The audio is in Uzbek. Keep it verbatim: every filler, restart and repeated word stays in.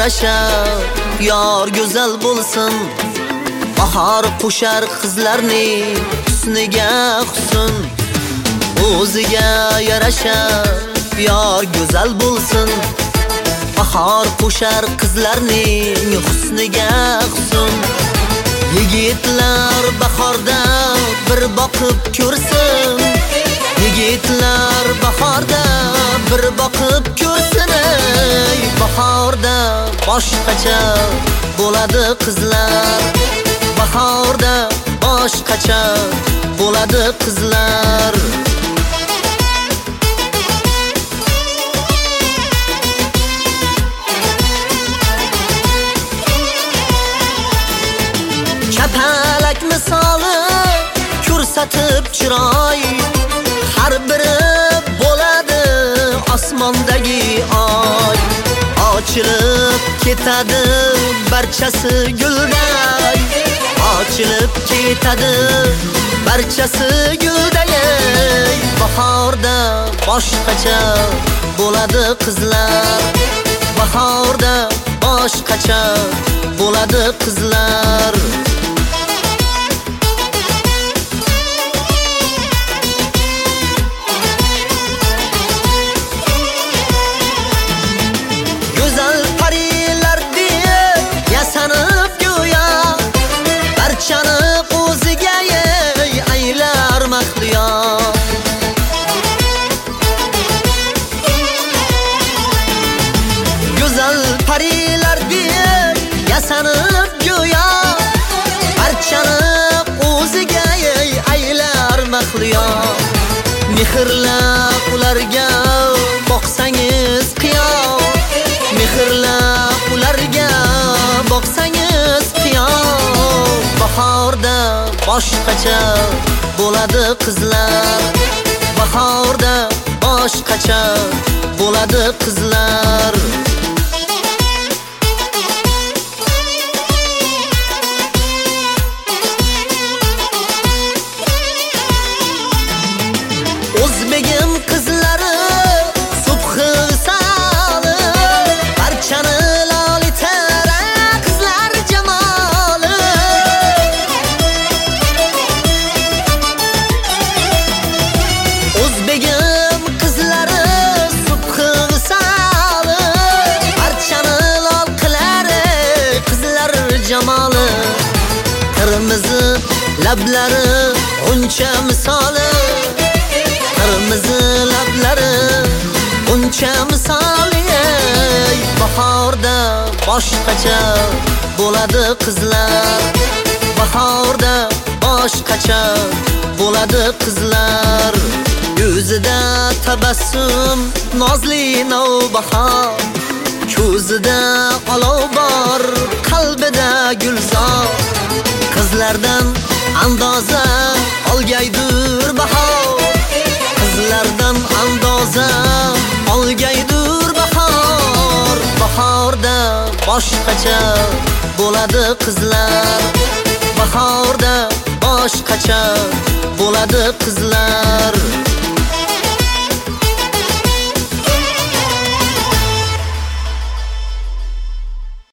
yarasha yor go'zal bo'lsin. Bahor qo'shar qizlarning husniga husn. O'ziga yarasha yor go'zal bo'lsin. Bahor qo'shar qizlarning husniga husn. Yigitlar bahorda bir boqib ko'rsin. Yigitlar bahorda bir boqib ko'rsin. Bahorda boshqacha bo'ladi qizlar. Bahorda boshqacha bo'ladi qizlar. Kapalak misoli ko'rsatib chiroy, har biri bo'ladi osmondagi oy. Ochilib ketadi barchasi gulday, ochilib ketadi barchasi gulday. Bahorda boshqacha bo'ladi qizlar. Bahorda boshqacha bo'ladi qizlar. Parilar diye yasanıp göya, barchani o'ziga aylar mahliyo. Mehrlab ularga boqsangiz qiyo, mehrlab ularga boqsangiz qiyo. Bahorda boshqacha bo'ladi qizlar. Bahorda boshqacha bo'ladi qizlar. O'zbegim qizlari subhi visoli, barchani lolitara qizlar jamoli. O'zbegim qizlari subhi visoli, barchani lol qilar qizlar jamoli. Qirmizi lablari uncha misoli, qirmizi lablari uncha misoli. Bahorda boshqacha bo'ladi qizlar. Bahorda boshqacha bo'ladi qizlar. Yuzida tabassum nozli navbahor, ko'zida olov bor, qalbida gulzor. Qizlardan andoza olgaydur bahor, qizlardan andoza olgaydur bahor. Bahorda boshqacha bo'ladi qizlar. Bahorda boshqacha bo'ladi qizlar.